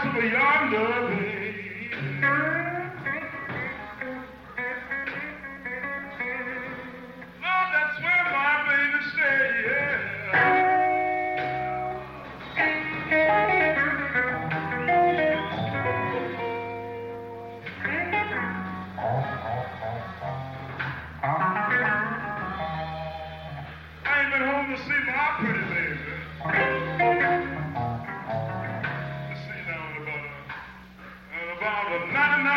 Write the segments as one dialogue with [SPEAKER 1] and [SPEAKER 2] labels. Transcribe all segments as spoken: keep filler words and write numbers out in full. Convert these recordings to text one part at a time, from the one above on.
[SPEAKER 1] over yonder, baby. Lord, that's where my baby stay, yeah. I ain't been home to see my pretty baby. Let's see now, about, uh, about uh, ninety-nine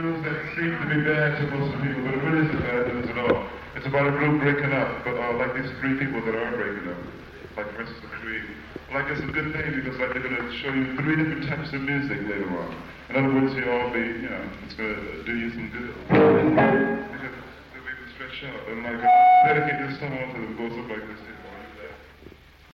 [SPEAKER 1] news that seems to be bad to most of the people, but it really isn't bad news at all. It's about a group breaking up, but uh, like these three people that are breaking up. Like, for instance, the Creed. Like, it's a good thing because, like, they're going to show you three different types of music later on. In other words, you all be, you know, it's going to do you some good. Because they'll be able to stretch out and, like, dedicate this song to them, goes up like this.